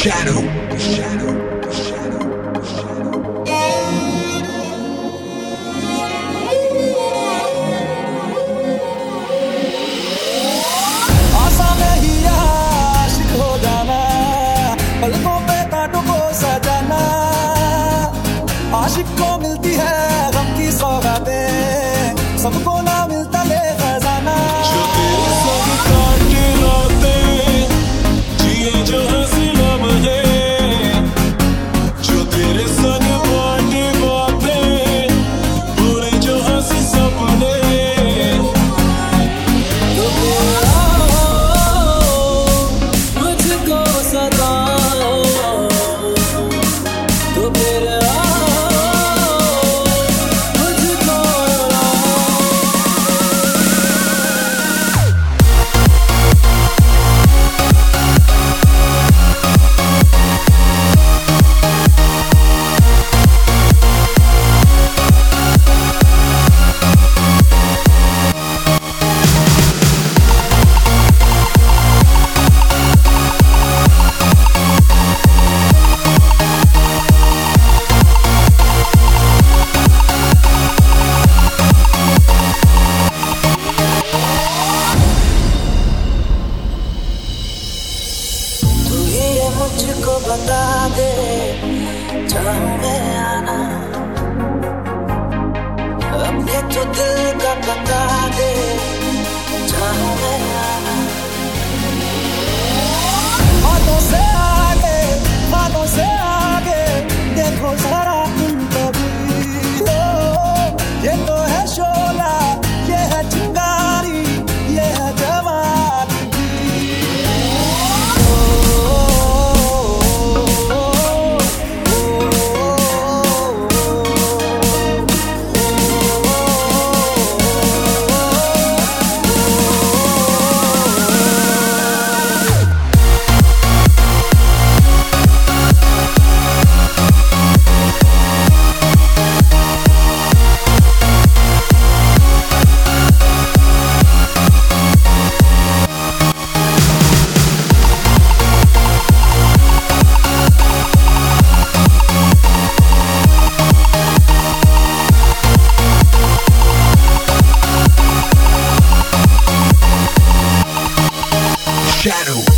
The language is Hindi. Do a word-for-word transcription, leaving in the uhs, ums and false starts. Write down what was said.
shadow, the shadow, the shadow, the shadow. आसा में ही आशिक हो जाना, पलकों पे कांटों को सजाना। आशिक को मिलती है गम की सौगातें, सबको ना मिलता ले खजाना। जो तेरे संग काटे रातें, जिए जो हंसी लम्हे, जो तेरे संग बांटे बातें, भूले जो हंसी सपने। तो तेरा मुझको सताओ, तो तेरा मुझको रुलाओ। तू ही ये मुझको बता दे, चाहूं मैं आना। अपने तो दिल का बता दे, चाहूं मैं आना। हाथों से आगे, हाथों से आगे, देखो जरा तुम कभी। ओ, ये तो है शोला, ये है चिंगारी, ये है जवानी भी। Shadow.